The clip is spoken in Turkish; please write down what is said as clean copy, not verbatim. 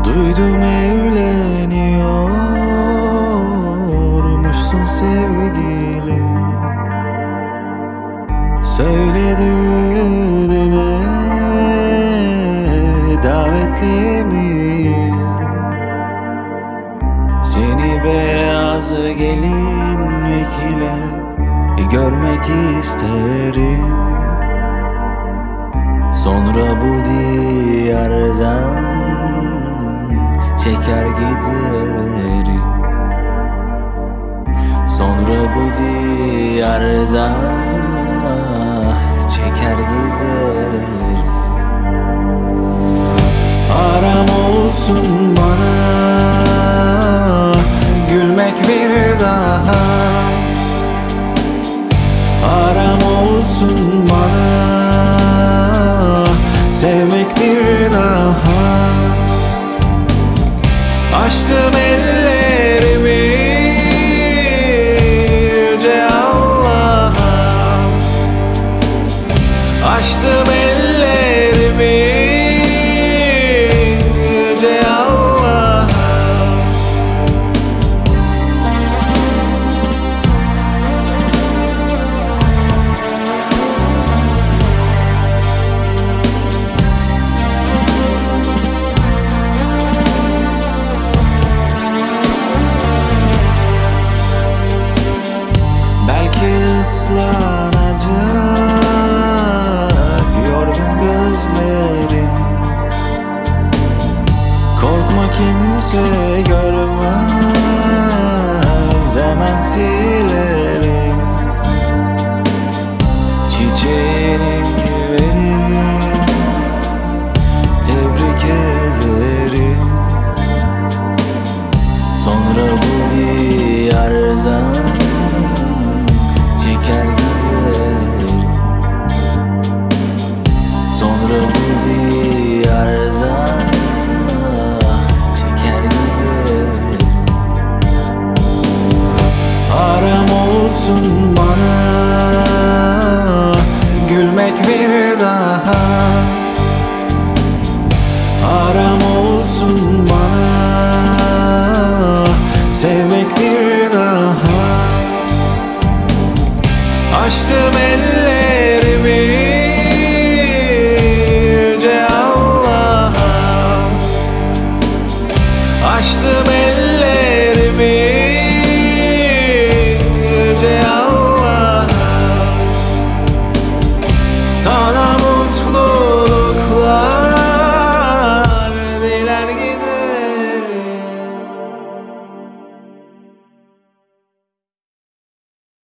Duydum evleniyormuşsun sevgilim. Söyle düğününe davetli miyim? Seni beyaz gelinlikle görmek isterim. Sonra bu diyardan çeker giderim. Sonra bu diyardan çeker giderim. Haram olsun bana gülmek bir daha. Haram olsun bana sevmek bir daha. Açtım ellerimi Yüce Allah'a. Açtım ellerimi Yüce Allah'a. Islanacak yorgun gözlerin. Korkma kimse görmez, hemen silerim. Çiçeğini verin, tebrik ederim. Sonra bu diyardan çeker giderim. Sonra bu diyardan çeker giderim. Haram olsun